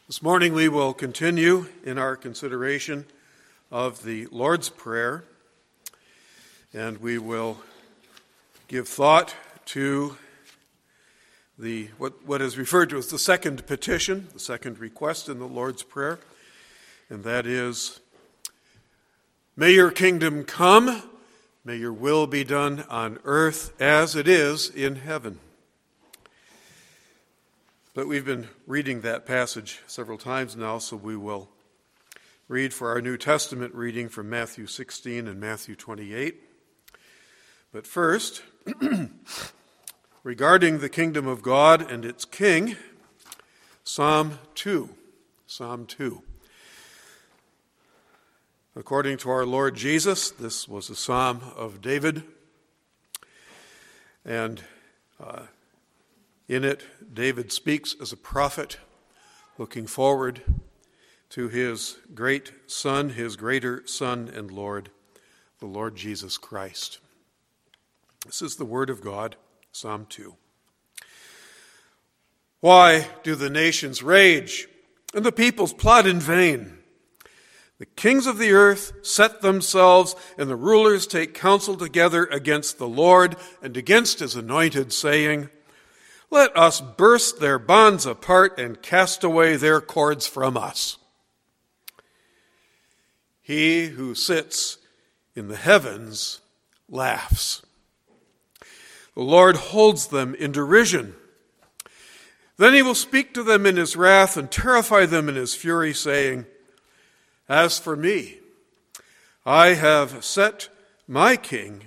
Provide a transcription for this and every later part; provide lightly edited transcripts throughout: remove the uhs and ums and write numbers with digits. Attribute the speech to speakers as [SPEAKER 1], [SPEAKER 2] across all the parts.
[SPEAKER 1] This morning we will continue in our consideration of the Lord's Prayer, and we will give thought to what is referred to as the second petition, the second request in the Lord's Prayer, and that is, "May your kingdom come, may your will be done on earth as it is in heaven." But we've been reading that passage several times now, so we will read for our New Testament reading from Matthew 16 and Matthew 28. But first, regarding the kingdom of God and its king, Psalm 2. Psalm 2. According to our Lord Jesus, this was a psalm of David, and in it, David speaks as a prophet, looking forward to his great Son, his greater Son and Lord, the Lord Jesus Christ. This is the word of God, Psalm 2. "Why do the nations rage and the peoples plot in vain? The kings of the earth set themselves, and the rulers take counsel together against the Lord and against his anointed, saying, 'Let us burst their bonds apart and cast away their cords from us.' He who sits in the heavens laughs. The Lord holds them in derision. Then he will speak to them in his wrath and terrify them in his fury, saying, 'As for me, I have set my king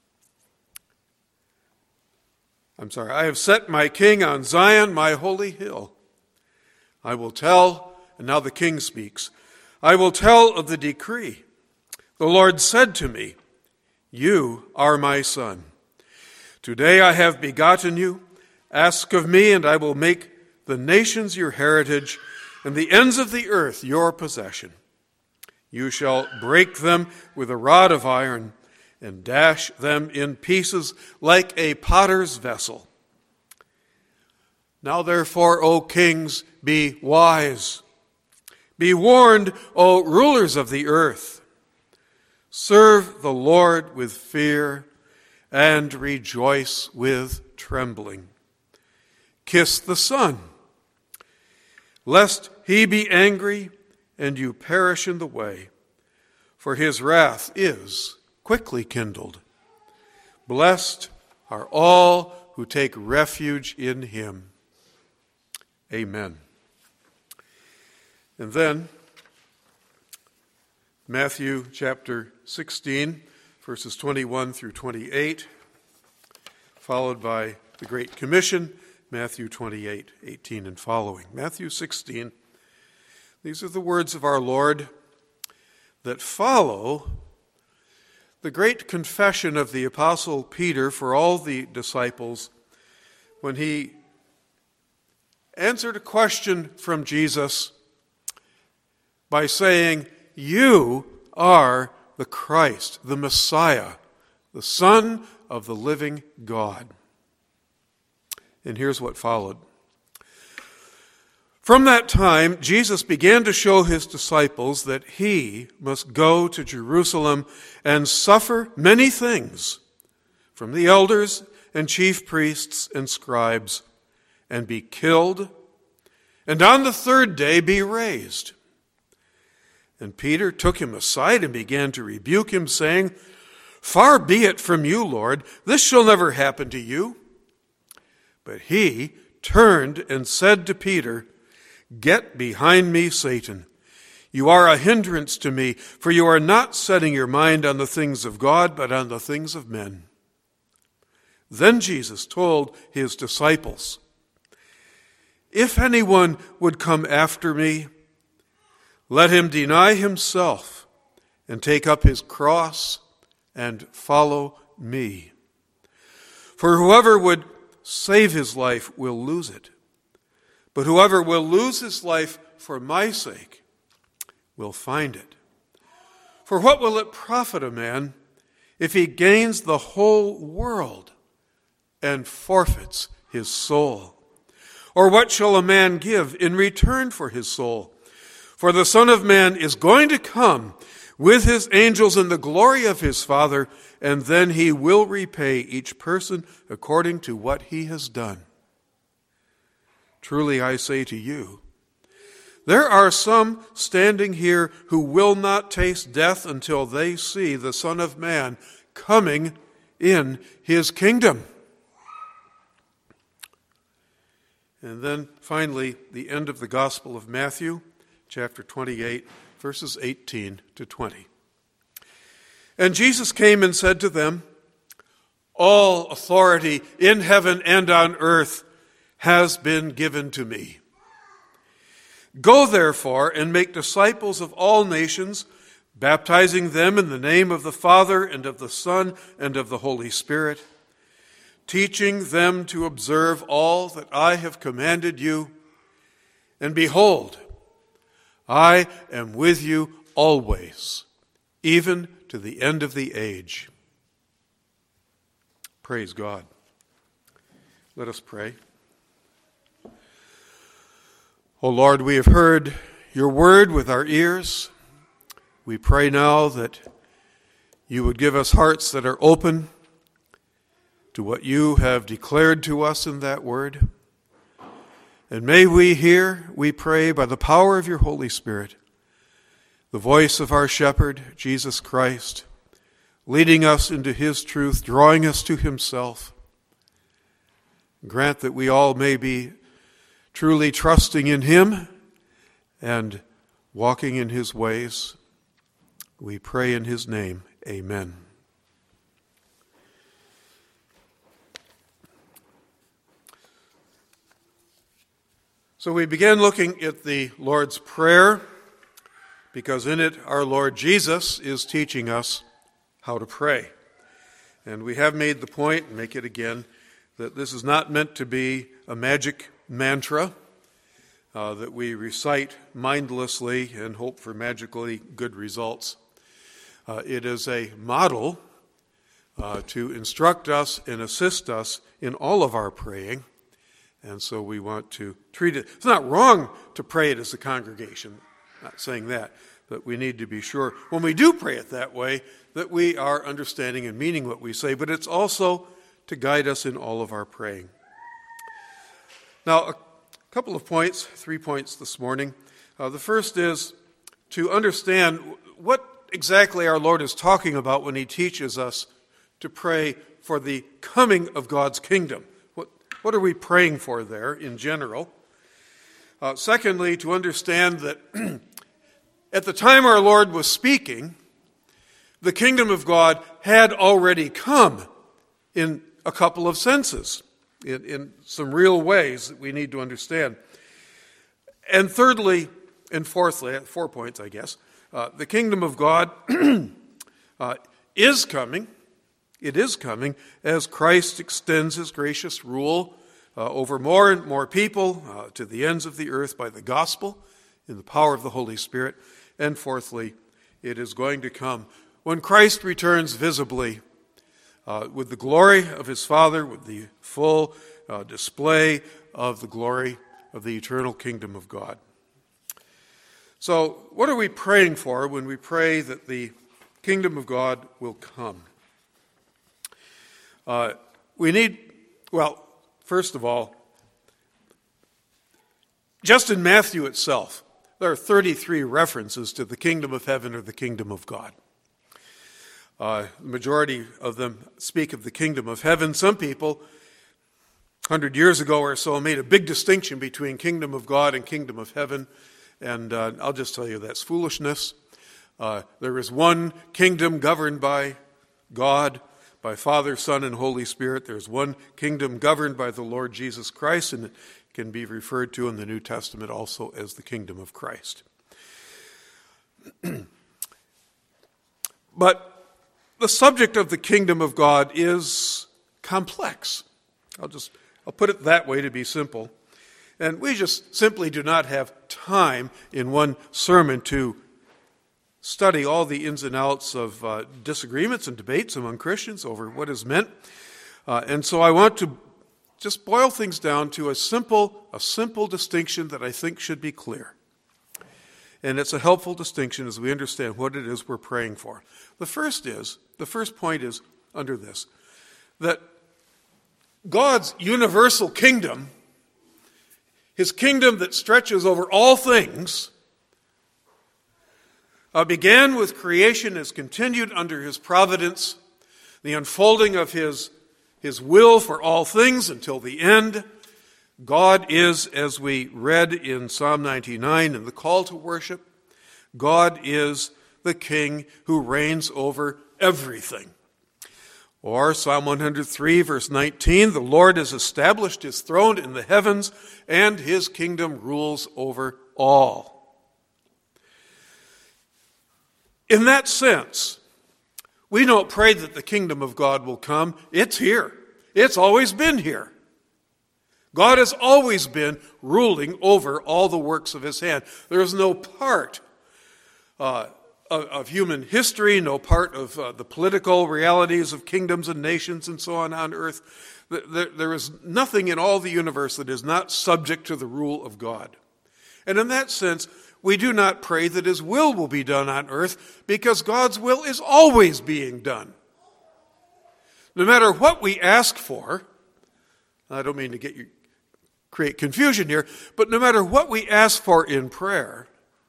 [SPEAKER 1] on Zion, my holy hill. I will tell,'" and now the king speaks, "'I will tell of the decree. The Lord said to me, you are my son. Today I have begotten you. Ask of me, and I will make the nations your heritage, and the ends of the earth your possession. You shall break them with a rod of iron, and dash them in pieces like a potter's vessel. Now therefore, O kings, be wise. Be warned, O rulers of the earth. Serve the Lord with fear and rejoice with trembling. Kiss the Son, lest he be angry and you perish in the way, for his wrath is quickly kindled. Blessed are all who take refuge in him. Amen." And then, Matthew chapter 16, verses 21 through 28, followed by the Great Commission, Matthew 28, 18 and following. Matthew 16, these are the words of our Lord that follow the great confession of the Apostle Peter for all the disciples when he answered a question from Jesus by saying, "You are the Christ, the Messiah, the Son of the living God." And here's what followed. From that time, Jesus began to show his disciples that he must go to Jerusalem and suffer many things from the elders and chief priests and scribes, and be killed, and on the third day be raised. And Peter took him aside and began to rebuke him, saying, "Far be it from you, Lord, this shall never happen to you." But he turned and said to Peter, "Get behind me, Satan. You are a hindrance to me, for you are not setting your mind on the things of God, but on the things of men." Then Jesus told his disciples, "If anyone would come after me, let him deny himself and take up his cross and follow me. For whoever would save his life will lose it. But whoever will lose his life for my sake will find it. For what will it profit a man if he gains the whole world and forfeits his soul? Or what shall a man give in return for his soul? For the Son of Man is going to come with his angels in the glory of his Father, and then he will repay each person according to what he has done. Truly I say to you, there are some standing here who will not taste death until they see the Son of Man coming in his kingdom. And then finally, the end of the Gospel of Matthew, chapter 28, verses 18 to 20. And Jesus came and said to them, all authority in heaven and on earth has been given to me. Go therefore and make disciples of all nations, baptizing them in the name of the Father and of the Son and of the Holy Spirit, teaching them to observe all that I have commanded you. And behold, I am with you always, even to the end of the age. Praise God. Let us pray. O Lord, we have heard your word with our ears. We pray now that you would give us hearts that are open to what you have declared to us in that word. And may we hear, we pray, by the power of your Holy Spirit, the voice of our shepherd, Jesus Christ, leading us into his truth, drawing us to himself. Grant that we all may be truly trusting in him and walking in his ways. We pray in his name. Amen. So we begin looking at the Lord's Prayer, because in it our Lord Jesus is teaching us how to pray. And we have made the point, and make it again, that this is not meant to be a magic mantra that we recite mindlessly and hope for magically good results. It is a model to instruct us and assist us in all of our praying. And so we want to treat it. It's not wrong to pray it as a congregation. Not saying that. But we need to be sure when we do pray it that way that we are understanding and meaning what we say. But it's also to guide us in all of our praying. Now, a couple of points, 3 points this morning. The first is to understand what exactly our Lord is talking about when he teaches us to pray for the coming of God's kingdom. What are we praying for there in general? Secondly, to understand that at the time our Lord was speaking, the kingdom of God had already come in a couple of senses, in some real ways that we need to understand. And thirdly, and fourthly, 4 points, I guess, the kingdom of God is coming. It is coming as Christ extends his gracious rule over more and more people to the ends of the earth by the gospel in the power of the Holy Spirit. And fourthly, it is going to come when Christ returns visibly with the glory of his Father, with the full display of the glory of the eternal kingdom of God. So, what are we praying for when we pray that the kingdom of God will come? First of all, just in Matthew itself, there are 33 references to the kingdom of heaven or the kingdom of God. The majority of them speak of the kingdom of heaven. Some people, 100 years ago or so, made a big distinction between kingdom of God and kingdom of heaven. And I'll just tell you that's foolishness. There is one kingdom governed by God, by Father, Son, and Holy Spirit. There's one kingdom governed by the Lord Jesus Christ, and it can be referred to in the New Testament also as the kingdom of Christ. But the subject of the kingdom of God is complex. I'll put it that way to be simple. And we just simply do not have time in one sermon to study all the ins and outs of disagreements and debates among Christians over what is meant. And so I want to just boil things down to a simple distinction that I think should be clear. And it's a helpful distinction as we understand what it is we're praying for. The first point is under this, that God's universal kingdom, his kingdom that stretches over all things, began with creation, has continued under his providence, the unfolding of his will for all things until the end. God is, as we read in Psalm 99 in the call to worship, God is the King who reigns over everything. Or Psalm 103, verse 19, the Lord has established his throne in the heavens, and his kingdom rules over all. In that sense, we don't pray that the kingdom of God will come. It's here. It's always been here. God has always been ruling over all the works of his hand. There is no part of human history, no part of the political realities of kingdoms and nations and so on earth. There is nothing in all the universe that is not subject to the rule of God. And in that sense, we do not pray that his will be done on earth, because God's will is always being done. No matter what we ask for, I don't mean to create confusion here, but no matter what we ask for in prayer,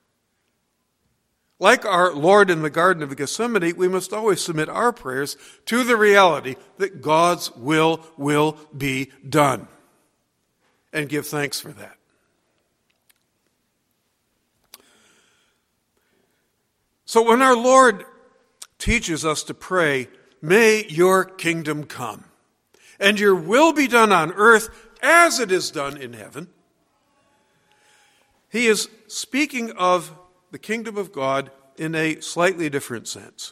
[SPEAKER 1] like our Lord in the Garden of Gethsemane, we must always submit our prayers to the reality that God's will be done, and give thanks for that. So when our Lord teaches us to pray, may your kingdom come, and your will be done on earth as it is done in heaven, he is speaking of the kingdom of God in a slightly different sense.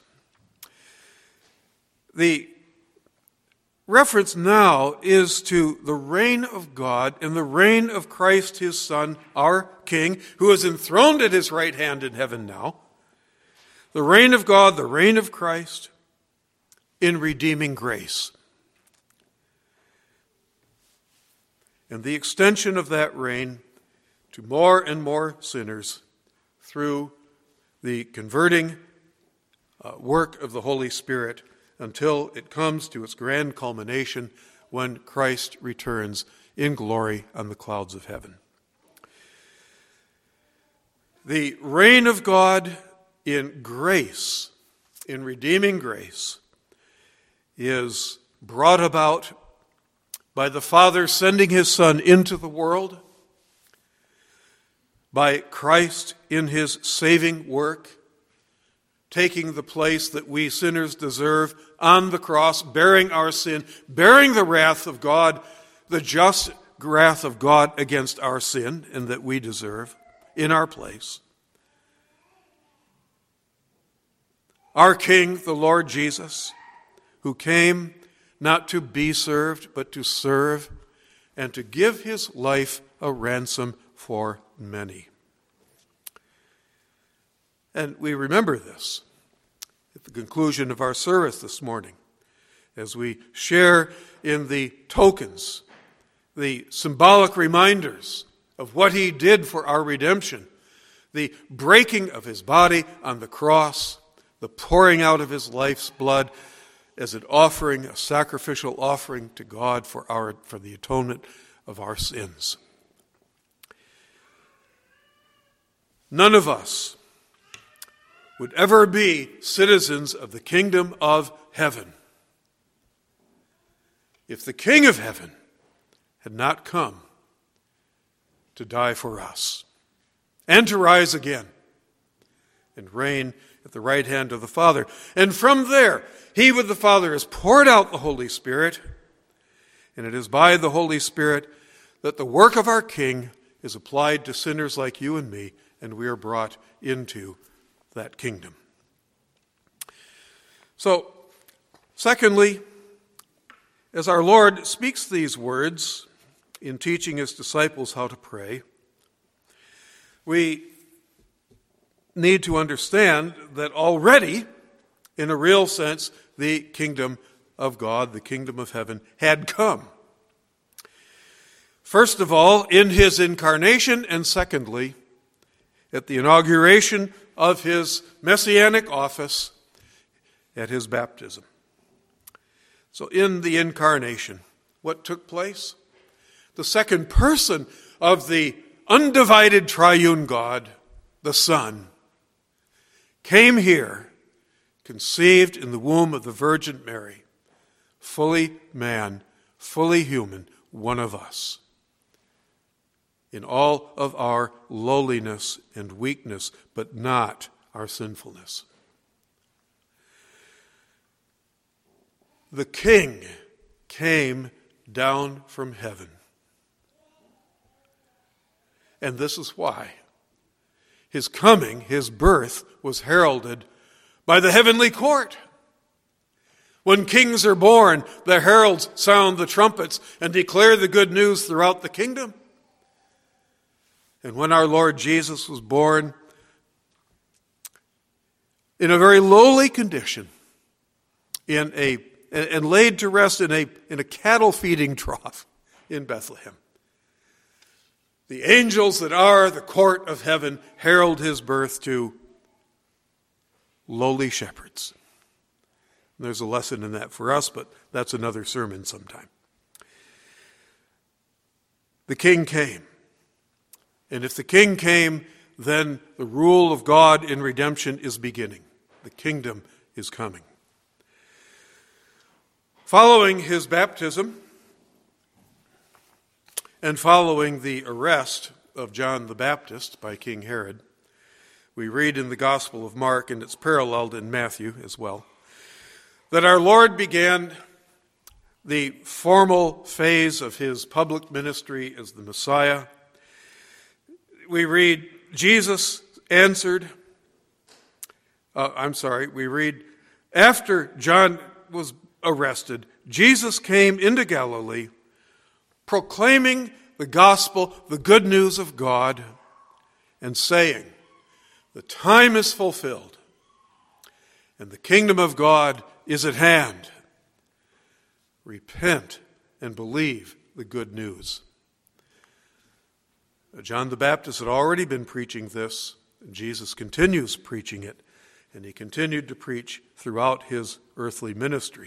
[SPEAKER 1] The reference now is to the reign of God and the reign of Christ his Son, our King, who is enthroned at his right hand in heaven now. The reign of God, the reign of Christ, in redeeming grace. And the extension of that reign to more and more sinners through the converting work of the Holy Spirit, until it comes to its grand culmination when Christ returns in glory on the clouds of heaven. The reign of God in grace, in redeeming grace, is brought about by the Father sending his Son into the world, by Christ in his saving work, taking the place that we sinners deserve on the cross, bearing our sin, bearing the wrath of God, the just wrath of God against our sin, and that we deserve in our place. Our King, the Lord Jesus, who came not to be served, but to serve, and to give his life a ransom for many. And we remember this at the conclusion of our service this morning, as we share in the tokens, the symbolic reminders of what he did for our redemption, the breaking of his body on the cross, the pouring out of his life's blood as an offering, a sacrificial offering to God for the atonement of our sins. None of us would ever be citizens of the kingdom of heaven if the King of heaven had not come to die for us and to rise again and reign at the right hand of the Father. And from there, he with the Father has poured out the Holy Spirit, and it is by the Holy Spirit that the work of our King is applied to sinners like you and me, and we are brought into that kingdom. So, secondly, as our Lord speaks these words in teaching his disciples how to pray, we need to understand that already, in a real sense, the kingdom of God, the kingdom of heaven, had come. First of all, in his incarnation, and secondly, at the inauguration of his messianic office at his baptism. So in the incarnation, what took place? The second person of the undivided triune God, the Son, came here, conceived in the womb of the Virgin Mary, fully man, fully human, one of us, in all of our lowliness and weakness, but not our sinfulness. The King came down from heaven. And this is why. His coming, his birth, was heralded by the heavenly court. When kings are born, the heralds sound the trumpets and declare the good news throughout the kingdom. And when our Lord Jesus was born in a very lowly condition, and laid to rest in a cattle feeding trough in Bethlehem, the angels that are the court of heaven herald his birth to lowly shepherds. And there's a lesson in that for us, but that's another sermon sometime. The King came. And if the King came, then the rule of God in redemption is beginning. The kingdom is coming. Following his baptism and following the arrest of John the Baptist by King Herod, we read in the Gospel of Mark, and it's paralleled in Matthew as well, that our Lord began the formal phase of his public ministry as the Messiah. We read, we read, after John was arrested, Jesus came into Galilee, proclaiming the gospel, the good news of God, and saying, the time is fulfilled, and the kingdom of God is at hand. Repent and believe the good news. John the Baptist had already been preaching this, and Jesus continues preaching it, and he continued to preach throughout his earthly ministry.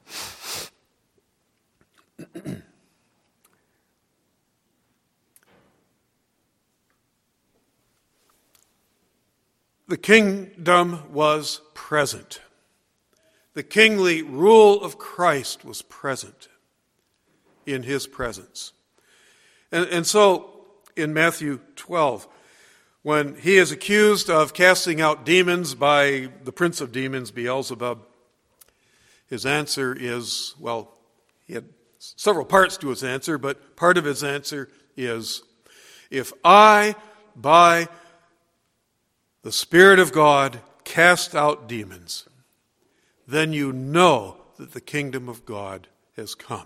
[SPEAKER 1] The kingdom was present. The kingly rule of Christ was present in his presence. And so, in Matthew 12, when he is accused of casting out demons by the prince of demons, Beelzebub, his answer is, well, he had several parts to his answer, but part of his answer is, if I, by the Spirit of God, cast out demons, then you know that the kingdom of God has come.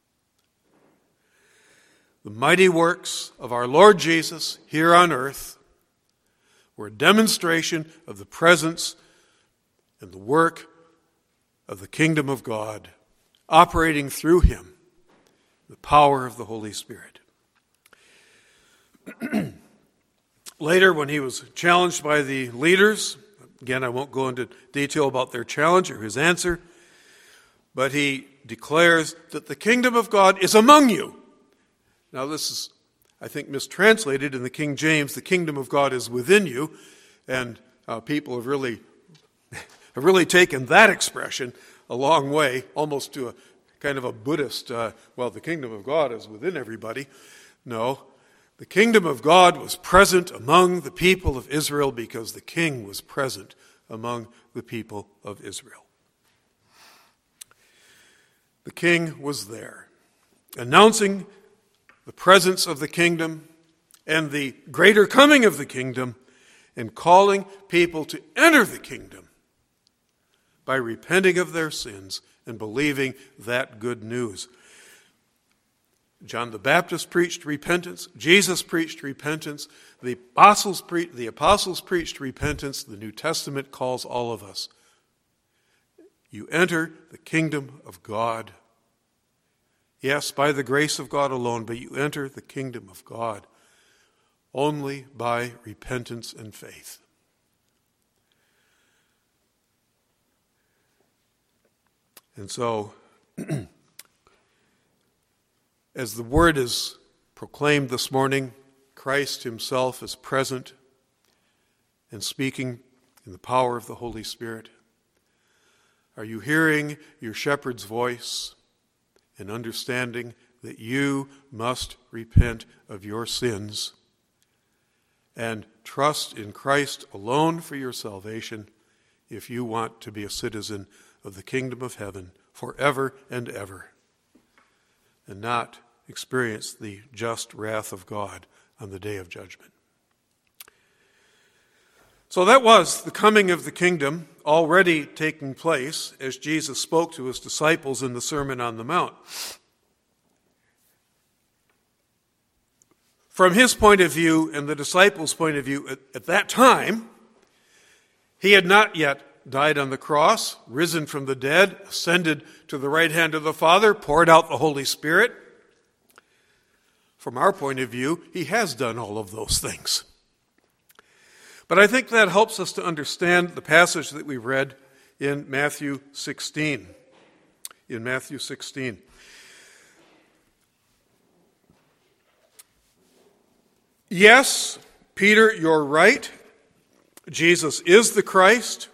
[SPEAKER 1] The mighty works of our Lord Jesus here on earth were a demonstration of the presence and the work of the kingdom of God, operating through him, the power of the Holy Spirit. Later, when he was challenged by the leaders, again, I won't go into detail about their challenge or his answer, but he declares that the kingdom of God is among you. Now, this is, I think, mistranslated in the King James. The kingdom of God is within you, and people have really taken that expression a long way, almost to a kind of a Buddhist, the kingdom of God is within everybody. No, the kingdom of God was present among the people of Israel because the king was present among the people of Israel. The king was there, announcing the presence of the kingdom and the greater coming of the kingdom, and calling people to enter the kingdom by repenting of their sins and believing that good news. John the Baptist preached repentance. Jesus preached repentance. The apostles preached repentance. The New Testament calls all of us. You enter the kingdom of God Yes, by the grace of God alone, but you enter the kingdom of God only by repentance and faith. And so, as the word is proclaimed this morning, Christ himself is present and speaking in the power of the Holy Spirit. Are you hearing your shepherd's voice and understanding that you must repent of your sins and trust in Christ alone for your salvation if you want to be a citizen of the kingdom of heaven forever and ever, and not experience the just wrath of God on the day of judgment? So that was the coming of the kingdom already taking place as Jesus spoke to his disciples in the Sermon on the Mount. From his point of view and the disciples' point of view at that time, he had not yet died on the cross, risen from the dead, ascended to the right hand of the Father, poured out the Holy Spirit. From our point of view, he has done all of those things. But I think that helps us to understand the passage that we read in Matthew 16. In Matthew 16. Yes, Peter, you're right. Jesus is the Christ,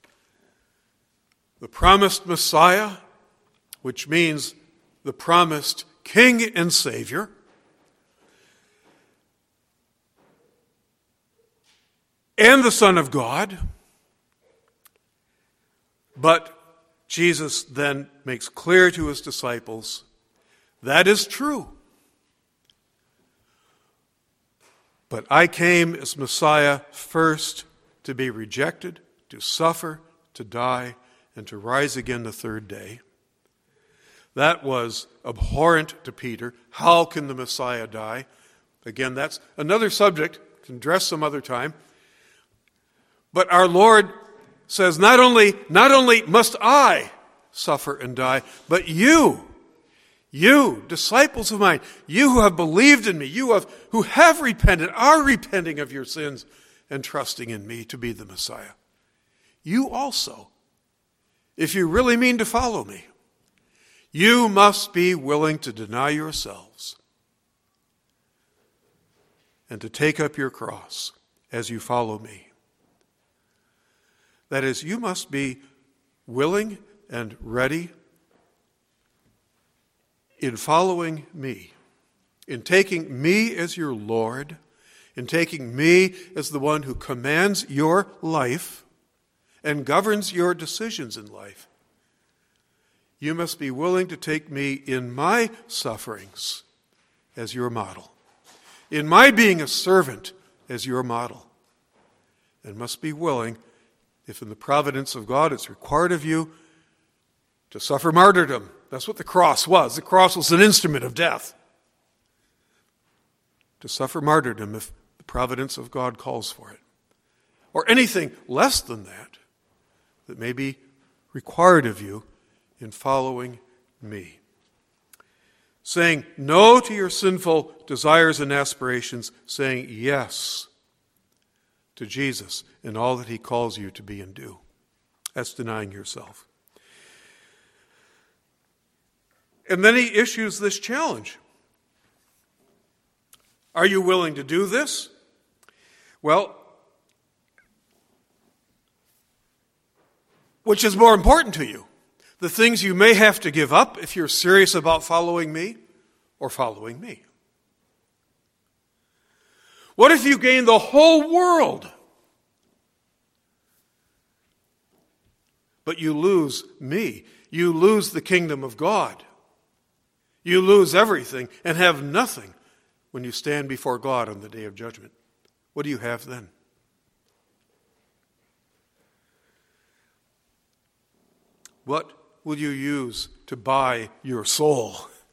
[SPEAKER 1] the promised Messiah, which means the promised King and Savior. And the Son of God. But Jesus then makes clear to his disciples, that is true. But I came as Messiah first to be rejected, to suffer, to die, and to rise again the third day. That was abhorrent to Peter. How can the Messiah die? Again, that's another subject, can address some other time. But our Lord says, not only must I suffer and die, but you, disciples of mine, you who have believed in me, who have repented, are repenting of your sins and trusting in me to be the Messiah. You also, if you really mean to follow me, you must be willing to deny yourselves and to take up your cross as you follow me. That is, you must be willing and ready in following me, in taking me as your Lord, in taking me as the one who commands your life and governs your decisions in life. You must be willing to take me in my sufferings as your model, in my being a servant as your model, and must be willing, if in the providence of God it's required of you, to suffer martyrdom. That's what the cross was. The cross was an instrument of death. To suffer martyrdom if the providence of God calls for it. Or anything less than that may be required of you in following me. Saying no to your sinful desires and aspirations, saying yes to Jesus in all that he calls you to be and do. That's denying yourself. And then he issues this challenge. Are you willing to do this? Well, which is more important to you? The things you may have to give up if you're serious about following me, or following me? What if you gain the whole world, but you lose me? You lose the kingdom of God. You lose everything and have nothing when you stand before God on the day of judgment. What do you have then? What will you use to buy your soul?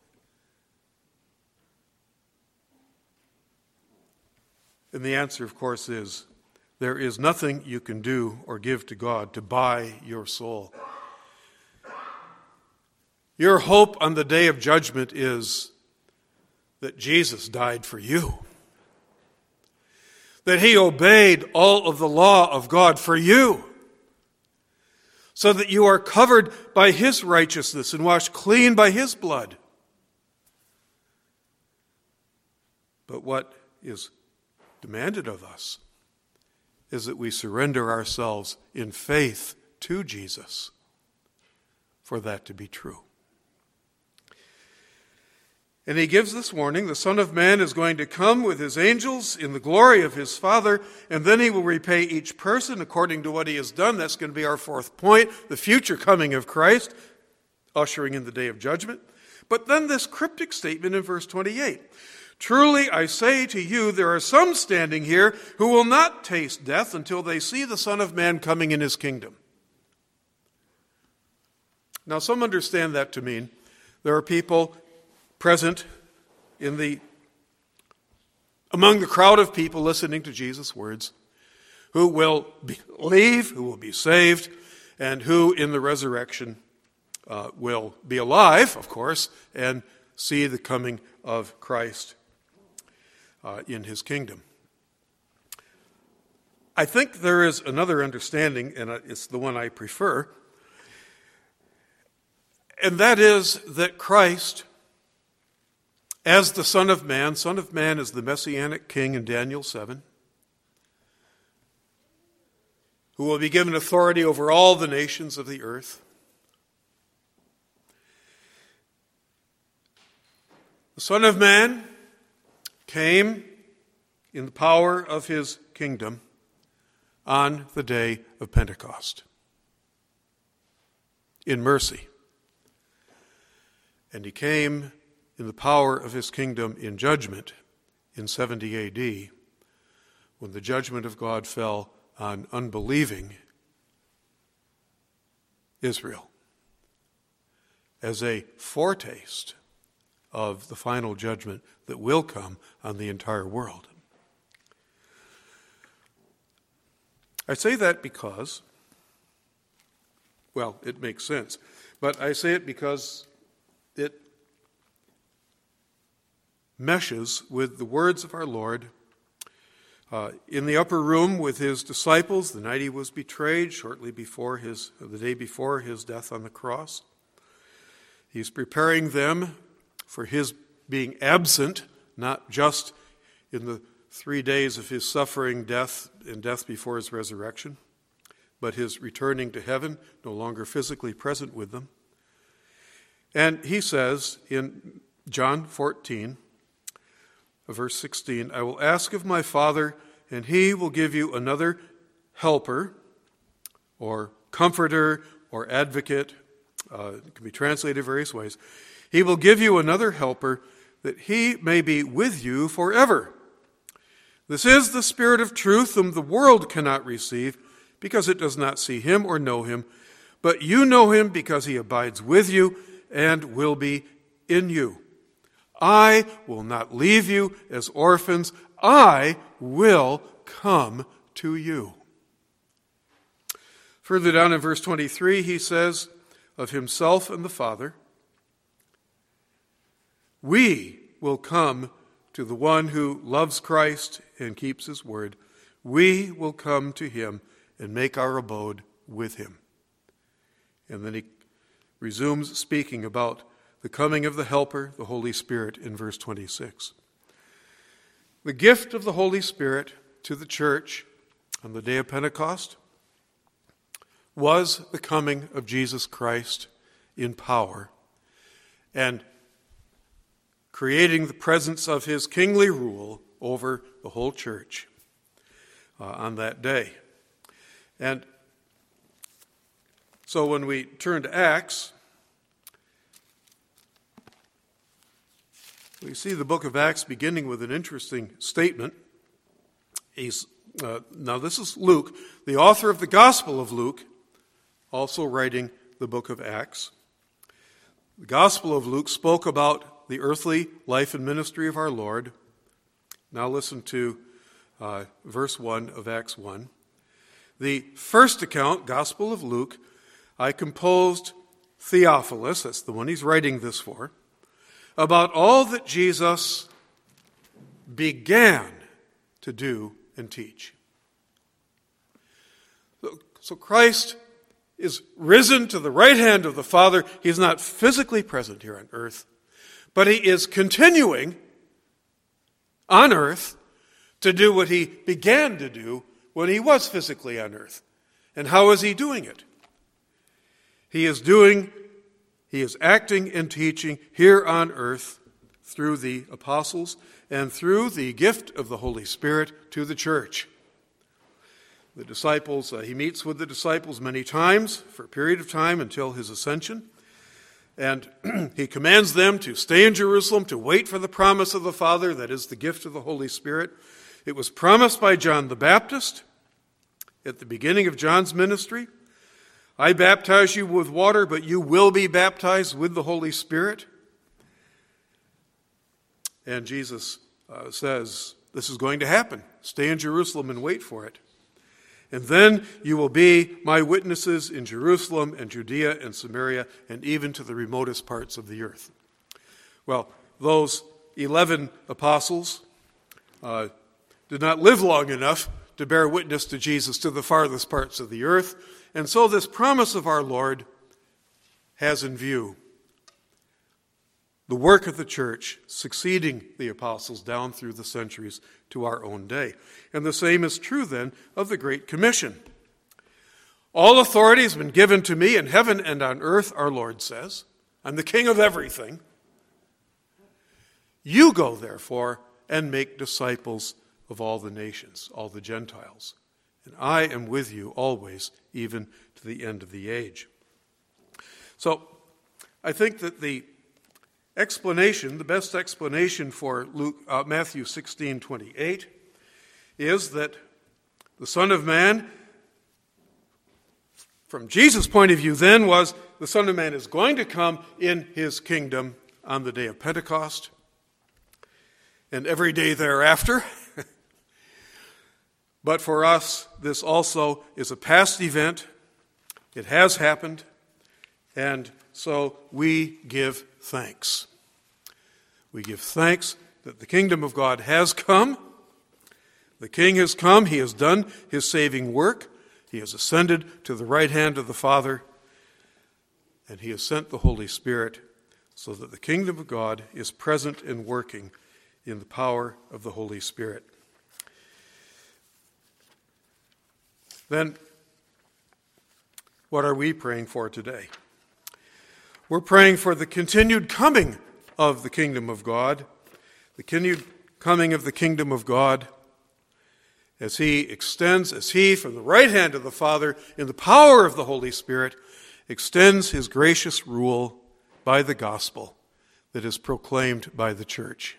[SPEAKER 1] And the answer, of course, is there is nothing you can do or give to God to buy your soul. Your hope on the day of judgment is that Jesus died for you, that he obeyed all of the law of God for you, so that you are covered by his righteousness and washed clean by his blood. But what is demanded of us is that we surrender ourselves in faith to Jesus for that to be true. And he gives this warning: the Son of Man is going to come with his angels in the glory of his Father, and then he will repay each person according to what he has done. That's going to be our fourth point, the future coming of Christ, ushering in the day of judgment. But then this cryptic statement in verse 28. Truly I say to you, there are some standing here who will not taste death until they see the Son of Man coming in his kingdom. Now some understand that to mean there are people present among the crowd of people listening to Jesus' words, who will believe, who will be saved, and who in the resurrection will be alive, of course, and see the coming of Christ in his kingdom. I think there is another understanding, and it's the one I prefer, and that is that Christ, as the Son of Man is the Messianic King in Daniel 7, who will be given authority over all the nations of the earth. The Son of Man came in the power of his kingdom on the day of Pentecost, in mercy. And he came in the power of his kingdom in judgment in 70 A.D., when the judgment of God fell on unbelieving Israel, as a foretaste of the final judgment that will come on the entire world. I say that because, well, it makes sense, but I say it because it meshes with the words of our Lord in the upper room with his disciples the night he was betrayed, shortly before the day before his death on the cross. He's preparing them for his being absent, not just in the 3 days of his suffering, death, and death before his resurrection, but his returning to heaven, no longer physically present with them. And he says in John 14, verse 16, I will ask of my Father, and he will give you another helper, or comforter, or advocate. It can be translated various ways. He will give you another helper, that he may be with you forever. This is the Spirit of truth, whom the world cannot receive, because it does not see him or know him. But you know him, because he abides with you and will be in you. I will not leave you as orphans. I will come to you. Further down in verse 23, he says of himself and the Father, we will come to the one who loves Christ and keeps his word. We will come to him and make our abode with him. And then he resumes speaking about the coming of the Helper, the Holy Spirit, in verse 26. The gift of the Holy Spirit to the church on the day of Pentecost was the coming of Jesus Christ in power and creating the presence of his kingly rule over the whole church on that day. And so when we turn to Acts, we see the book of Acts beginning with an interesting statement. Now this is Luke, the author of the Gospel of Luke, also writing the book of Acts. The Gospel of Luke spoke about the earthly life and ministry of our Lord. Now listen to verse 1 of Acts 1. The first account, Gospel of Luke, I composed Theophilus, that's the one he's writing this for, about all that Jesus began to do and teach. So Christ is risen to the right hand of the Father. He's not physically present here on earth, but he is continuing on earth to do what he began to do when he was physically on earth. And how is he doing it? He is acting and teaching here on earth through the apostles and through the gift of the Holy Spirit to the church. The disciples, he meets with the disciples many times for a period of time until his ascension. And he commands them to stay in Jerusalem, to wait for the promise of the Father, that is the gift of the Holy Spirit. It was promised by John the Baptist at the beginning of John's ministry. I baptize you with water, but you will be baptized with the Holy Spirit. And Jesus says, this is going to happen. Stay in Jerusalem and wait for it. And then you will be my witnesses in Jerusalem and Judea and Samaria and even to the remotest parts of the earth. Well, those 11 apostles did not live long enough to bear witness to Jesus to the farthest parts of the earth. And so this promise of our Lord has in view the work of the church succeeding the apostles down through the centuries to our own day. And the same is true then of the Great Commission. All authority has been given to me in heaven and on earth, our Lord says. I'm the king of everything. You go, therefore, and make disciples of all the nations, all the Gentiles. And I am with you always, even to the end of the age. So, I think that the best explanation for Matthew 16:28 is that the Son of Man, from Jesus' point of view then, was the Son of Man is going to come in his kingdom on the day of Pentecost and every day thereafter. But for us, this also is a past event. It has happened, and so we give thanks. We give thanks that the kingdom of God has come. The King has come. He has done his saving work. He has ascended to the right hand of the Father, and he has sent the Holy Spirit so that the kingdom of God is present and working in the power of the Holy Spirit. Then, what are we praying for today? We're praying for the continued coming of the kingdom of God, the continued coming of the kingdom of God as he from the right hand of the Father, in the power of the Holy Spirit, extends his gracious rule by the gospel that is proclaimed by the church.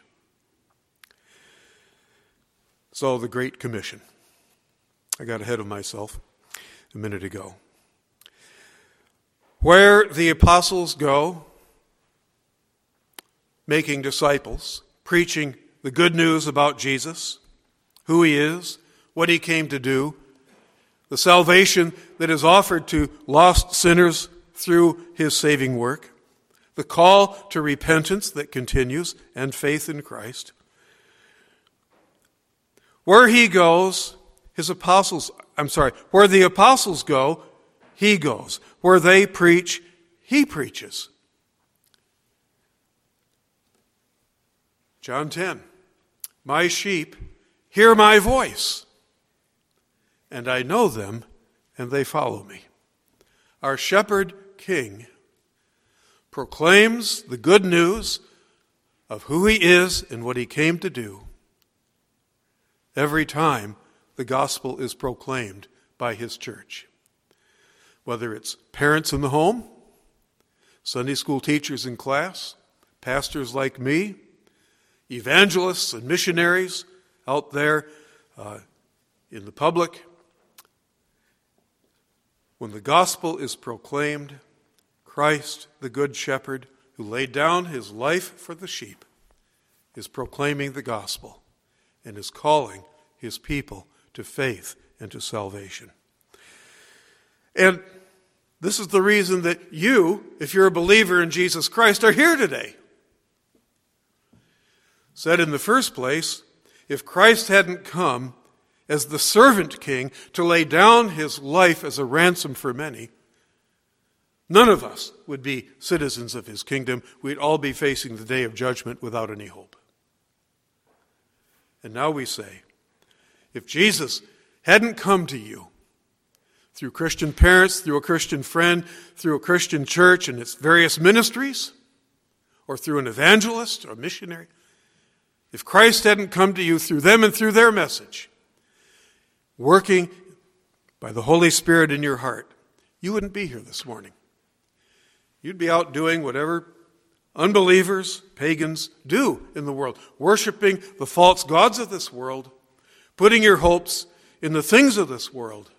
[SPEAKER 1] So, the Great Commission. I got ahead of myself a minute ago. Where the apostles go, making disciples, preaching the good news about Jesus, who he is, what he came to do, the salvation that is offered to lost sinners through his saving work, the call to repentance that continues, and faith in Christ. Where he goes, where the apostles go, he goes. Where they preach, he preaches. John 10, my sheep hear my voice, and I know them, and they follow me. Our shepherd king proclaims the good news of who he is and what he came to do every time the gospel is proclaimed by his church. Whether it's parents in the home, Sunday school teachers in class, pastors like me, evangelists and missionaries out there in the public. When the gospel is proclaimed, Christ, the good shepherd, who laid down his life for the sheep, is proclaiming the gospel and is calling his people to faith and to salvation. And This is the reason that you, if you're a believer in Jesus Christ, are here today. Said in the first place, if Christ hadn't come as the servant king to lay down his life as a ransom for many, none of us would be citizens of his kingdom. We'd all be facing the day of judgment without any hope. And now we say, if Jesus hadn't come to you through Christian parents, through a Christian friend, through a Christian church and its various ministries, or through an evangelist or a missionary, if Christ hadn't come to you through them and through their message, working by the Holy Spirit in your heart, you wouldn't be here this morning. You'd be out doing whatever unbelievers, pagans do in the world, worshiping the false gods of this world, putting your hopes in the things of this world,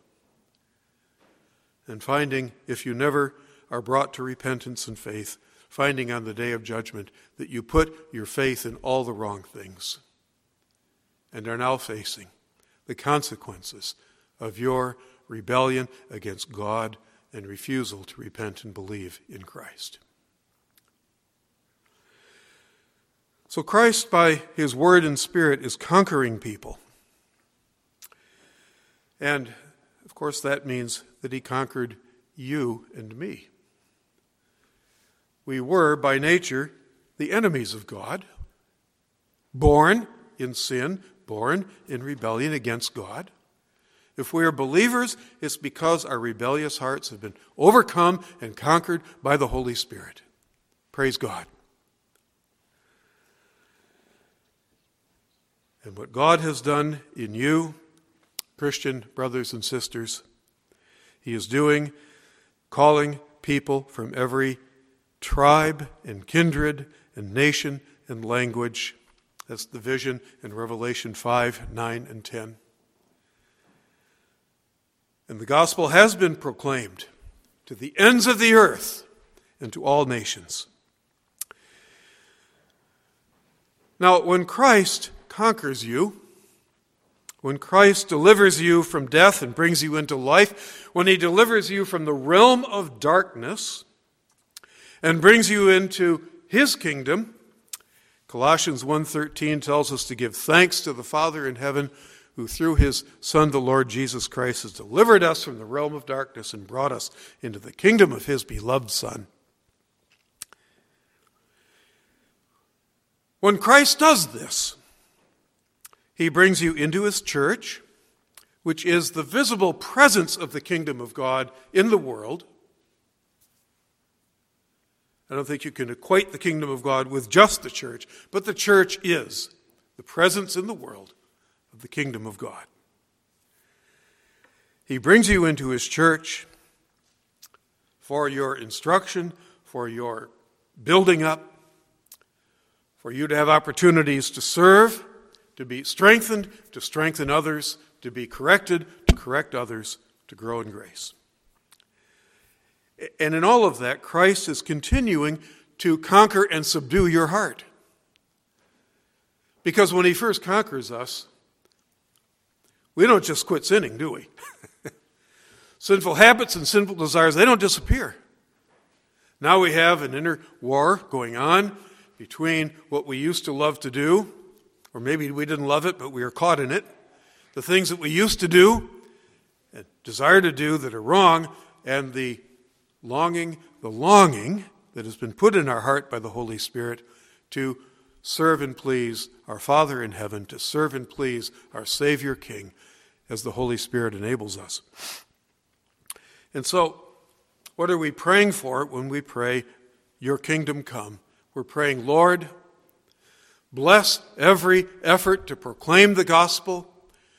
[SPEAKER 1] and finding, if you never are brought to repentance and faith, finding on the day of judgment that you put your faith in all the wrong things and are now facing the consequences of your rebellion against God and refusal to repent and believe in Christ. So Christ, by his word and spirit, is conquering people. And, of course, that means that he conquered you and me. We were, by nature, the enemies of God, born in sin, born in rebellion against God. If we are believers, it's because our rebellious hearts have been overcome and conquered by the Holy Spirit. Praise God. And what God has done in you, Christian brothers and sisters, he is doing, calling people from every tribe and kindred and nation and language. That's the vision in Revelation 5, 9, and 10. And the gospel has been proclaimed to the ends of the earth and to all nations. Now, when Christ conquers you, when Christ delivers you from death and brings you into life, when he delivers you from the realm of darkness and brings you into his kingdom, Colossians 1:13 tells us to give thanks to the Father in heaven, who through his Son, the Lord Jesus Christ, has delivered us from the realm of darkness and brought us into the kingdom of his beloved Son. When Christ does this, he brings you into his church, which is the visible presence of the kingdom of God in the world. I don't think you can equate the kingdom of God with just the church, but the church is the presence in the world of the kingdom of God. He brings you into his church for your instruction, for your building up, for you to have opportunities to serve, to be strengthened, to strengthen others, to be corrected, to correct others, to grow in grace. And in all of that, Christ is continuing to conquer and subdue your heart. Because when he first conquers us, we don't just quit sinning, do we? Sinful habits and sinful desires, they don't disappear. Now we have an inner war going on between what we used to love to do, or maybe we didn't love it, but we are caught in it. The things that we used to do and desire to do that are wrong, and the longing that has been put in our heart by the Holy Spirit to serve and please our Father in heaven, to serve and please our Savior King, as the Holy Spirit enables us. And so, what are we praying for when we pray, your kingdom come? We're praying, Lord, bless every effort to proclaim the gospel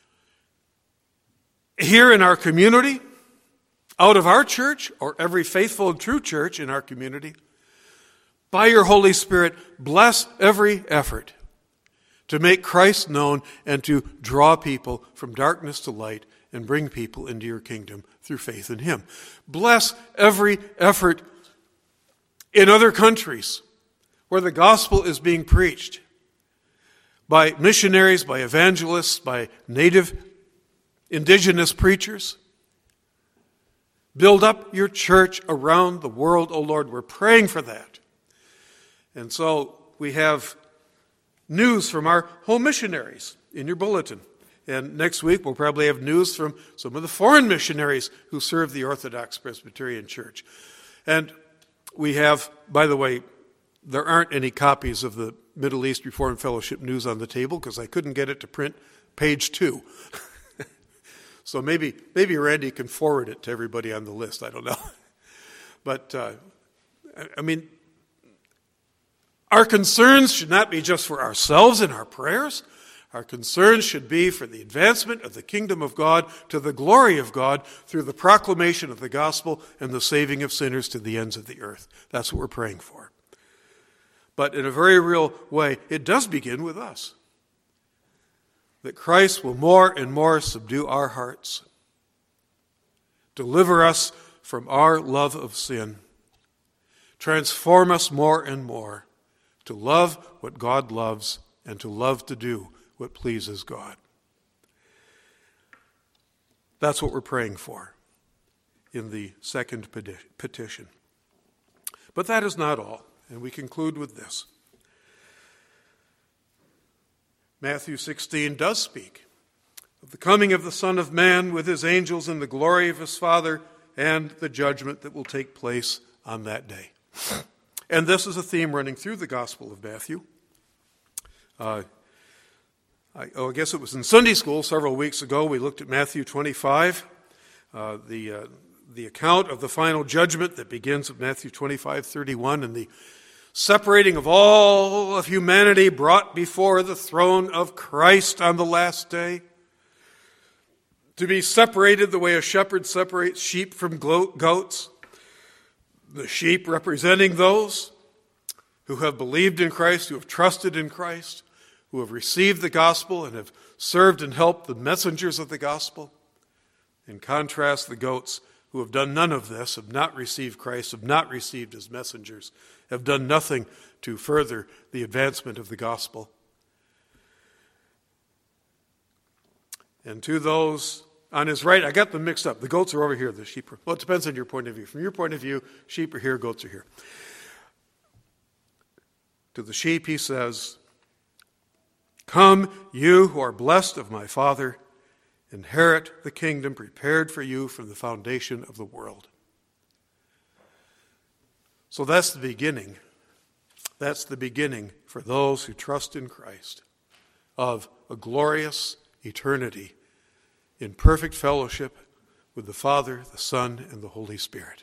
[SPEAKER 1] here in our community, out of our church, or every faithful and true church in our community. By your Holy Spirit, bless every effort to make Christ known and to draw people from darkness to light and bring people into your kingdom through faith in him. Bless every effort in other countries where the gospel is being preached by missionaries, by evangelists, by native indigenous preachers. Build up your church around the world, O Lord. We're praying for that. And so we have news from our home missionaries in your bulletin. And next week we'll probably have news from some of the foreign missionaries who serve the Orthodox Presbyterian Church. And we have, by the way, there aren't any copies of the Middle East Reformed Fellowship news on the table because I couldn't get it to print page 2. So maybe Randy can forward it to everybody on the list. I don't know. But, our concerns should not be just for ourselves in our prayers. Our concerns should be for the advancement of the kingdom of God to the glory of God through the proclamation of the gospel and the saving of sinners to the ends of the earth. That's what we're praying for. But in a very real way, it does begin with us. That Christ will more and more subdue our hearts, deliver us from our love of sin, transform us more and more to love what God loves and to love to do what pleases God. That's what we're praying for in the second petition. But that is not all, and we conclude with this. Matthew 16 does speak of the coming of the Son of Man with his angels in the glory of his Father and the judgment that will take place on that day. And this is a theme running through the Gospel of Matthew. I guess it was in Sunday school several weeks ago. We looked at Matthew 25, the account of the final judgment that begins with Matthew 25:31, and the separating of all of humanity brought before the throne of Christ on the last day. To be separated the way a shepherd separates sheep from goats. The sheep representing those who have believed in Christ, who have trusted in Christ, who have received the gospel and have served and helped the messengers of the gospel. In contrast, the goats who have done none of this, have not received Christ, have not received his messengers, have done nothing to further the advancement of the gospel. And to those on his right, I got them mixed up. The goats are over here, the sheep are... Well, it depends on your point of view. From your point of view, sheep are here, goats are here. To the sheep, he says, "Come, you who are blessed of my Father, inherit the kingdom prepared for you from the foundation of the world." So that's the beginning. That's the beginning for those who trust in Christ of a glorious eternity in perfect fellowship with the Father, the Son, and the Holy Spirit.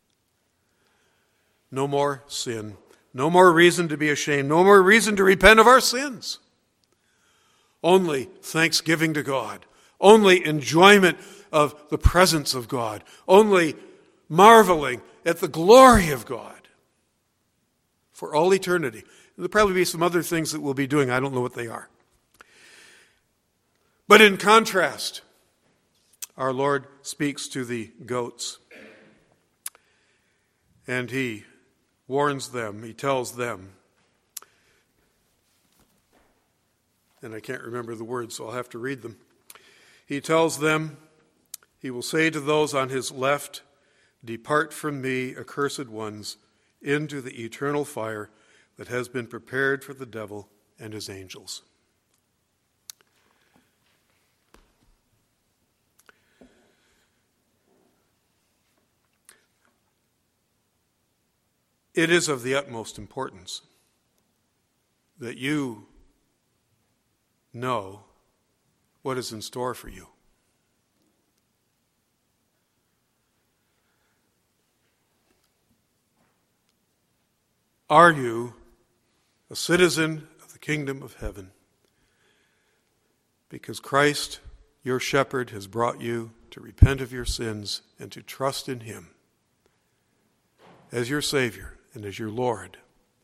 [SPEAKER 1] No more sin. No more reason to be ashamed. No more reason to repent of our sins. Only thanksgiving to God. Only enjoyment of the presence of God. Only marveling at the glory of God for all eternity. There'll probably be some other things that we'll be doing. I don't know what they are. But in contrast, our Lord speaks to the goats, and he warns them, he tells them, and I can't remember the words, so I'll have to read them. He tells them, he will say to those on his left, "Depart from me, accursed ones, into the eternal fire that has been prepared for the devil and his angels." It is of the utmost importance that you know what is in store for you. Are you a citizen of the kingdom of heaven? Because Christ, your shepherd, has brought you to repent of your sins and to trust in him as your Savior and as your Lord?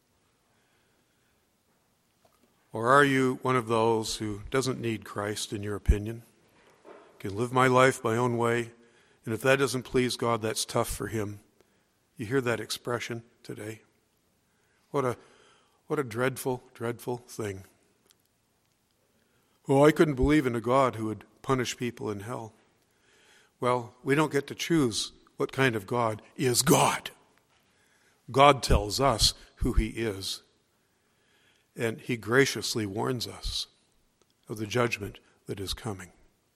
[SPEAKER 1] Or are you one of those who doesn't need Christ, in your opinion? Can live my life my own way, and if that doesn't please God, that's tough for him. You hear that expression today? What a dreadful, dreadful thing. Oh, I couldn't believe in a God who would punish people in hell. Well, we don't get to choose what kind of God is God. God tells us who he is, and he graciously warns us of the judgment that is coming.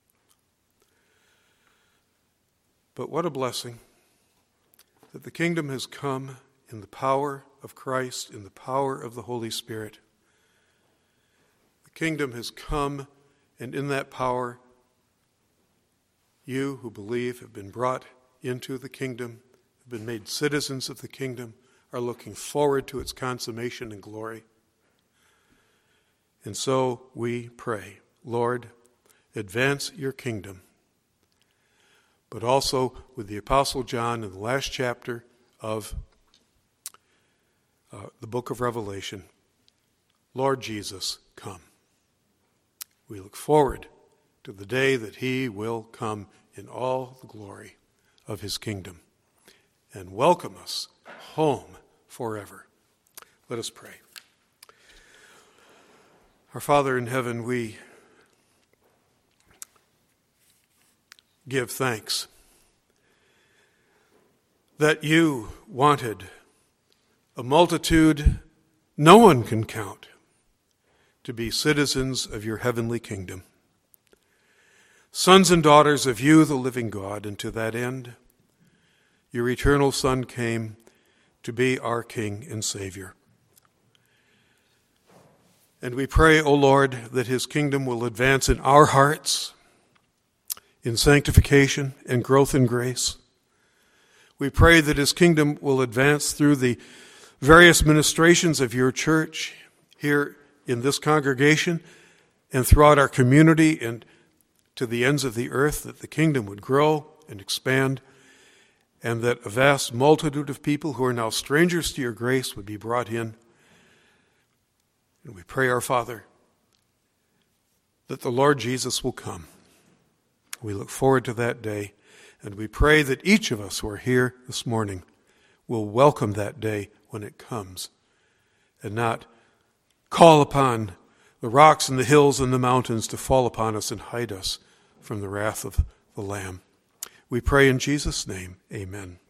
[SPEAKER 1] But what a blessing that the kingdom has come in the power of Christ, in the power of the Holy Spirit. The kingdom has come, and in that power, you who believe have been brought into the kingdom, have been made citizens of the kingdom, are looking forward to its consummation and glory. And so we pray, Lord, advance your kingdom. But also with the Apostle John in the last chapter of the book of Revelation, Lord Jesus, come. We look forward to the day that he will come in all the glory of his kingdom and welcome us home forever. Let us pray. Our Father in heaven, we give thanks that you wanted a multitude no one can count to be citizens of your heavenly kingdom, sons and daughters of you, the living God, and to that end, your eternal Son came to be our King and Savior. And we pray, O Lord, that his kingdom will advance in our hearts, in sanctification and growth in grace. We pray that his kingdom will advance through the various ministrations of your church here in this congregation and throughout our community and to the ends of the earth, that the kingdom would grow and expand, and that a vast multitude of people who are now strangers to your grace would be brought in. And we pray, our Father, that the Lord Jesus will come. We look forward to that day, and we pray that each of us who are here this morning will welcome that day when it comes, and not call upon the rocks and the hills and the mountains to fall upon us and hide us from the wrath of the Lamb. We pray in Jesus' name, amen.